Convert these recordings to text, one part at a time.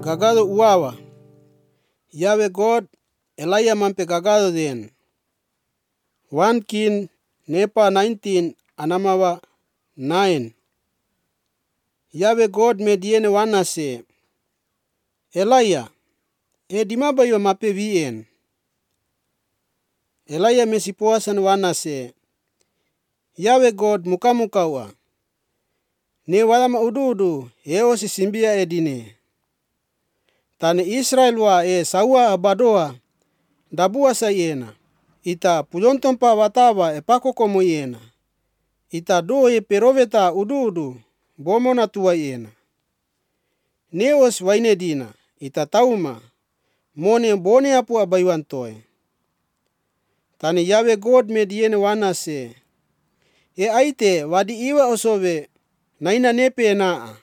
gagado uawa. Yahweh God Elijah mampe gagado den. 1 King nepa 19 anamawa 9. Yahweh God mediene wana se. Elijah, dimaba yo mape vien. Elijah mesipoasan wana se. Yahweh God mukamukawa. Ne walama udu eo sisimbia edine. Tane Israel wa sawa abadoa dabua sayena. Ita pulontompa watawa epako moyena. Ita do peroveta udu bomona tua yena. Neos waine dina ita tauma mone bone apu abaywantoy. Tane Yahweh God mediene wana se. Aite wadi iwa osowe naina nepe naa.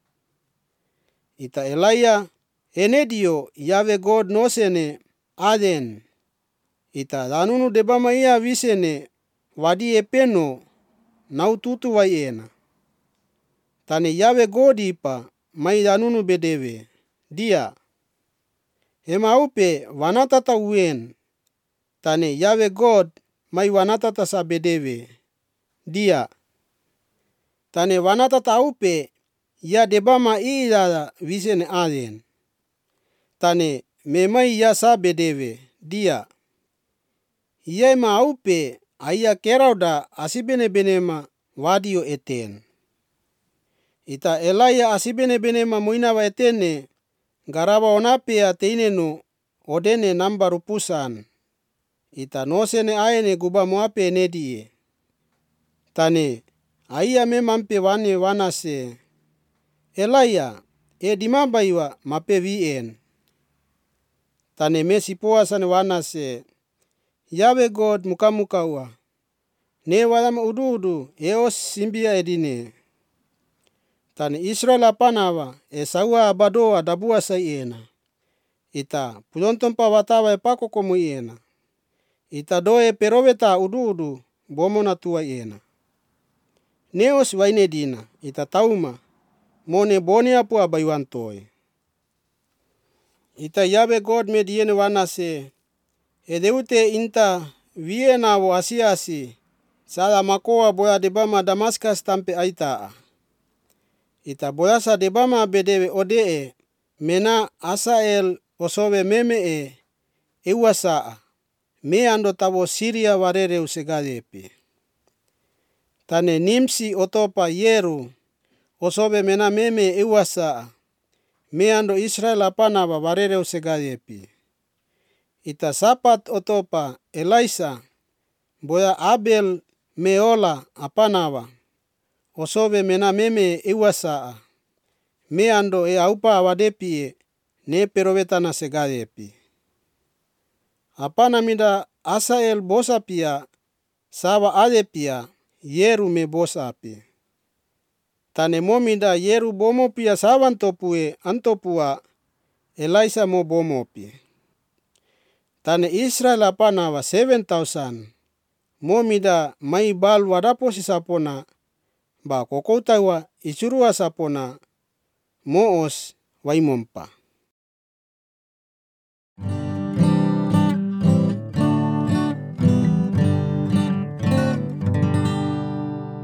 Ita Elijah enedio Yahweh God nosene aden. Ita danunu debama ia wisene wadi epeno naututu waiena. Tane Yahweh God ipa mai danunu bedewe. Dia hemaupe wanatata uen. Tane Yahweh God mai wanatata sa bedewe. Dia tane wanatata aupe ya debama ida wisene aden. Tane memai ya sa bedewe. Dia ia ma aupe aya kerauda asibene benema wadio eten. Ita Elijah asibene benema moinawa etene garawa onape ateineno odene namba rupusan. Ita nosene aene guba moape nedie. Tane aya memampe wane wanase. Elijah dimaba iwa mape vien. Tane mesipoasan wanase. Yahweh God mukamukawa. Ne walama udu eos simbia edine. Tane Israel apanawa sawa abadoa dabua sayena. Ita pulontompa watawa epako moyena. Ita doe peroveta udu bomona tua yena. Neos waine dina ita tauma mone bone apu abaywantoy. Ita Yahweh God mediene wanase. Edeute inta viena wo asiasi. Sala makoa boya debama Damaskas tampe aitaa. Ita boyasa debama bedewe odee. Mena Asael osowe meme ewasaa. Me ando tabo Syria warere usegadepe. Tane Nimsi otopa Yeru osowe mena meme ewasaa. Me ando Israel apanawa warere usegadepe. Ita Sapat otopa Elisa boya Abel meola apanawa osowe mena meme ewasaa. Me ando aupa awadepi ne perovetana segadepi. Apana mida Asael bosapia sawa adepia Yeru me bosapi. Tane momida Yeru bomopia sawantopue antopua Elisa mo bomopi. Tane Israel apanawa 7,000. Momida mai bal wadapo sisapona ba kokoutawa isurua sapona moos waimompa.